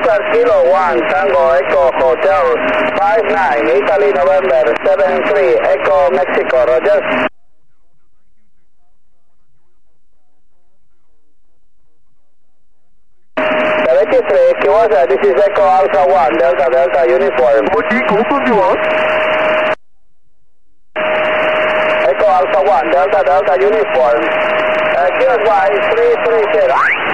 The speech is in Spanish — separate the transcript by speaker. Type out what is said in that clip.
Speaker 1: Oscar Kilo 1, Tango Echo Hotel 59, Italy November 73, Echo Mexico, Roger. Kiwasa, this is Echo Alpha 1, Delta Delta Uniform.
Speaker 2: Okay, confirm you are.
Speaker 1: Echo Alpha 1, Delta Delta Uniform. QSY 330.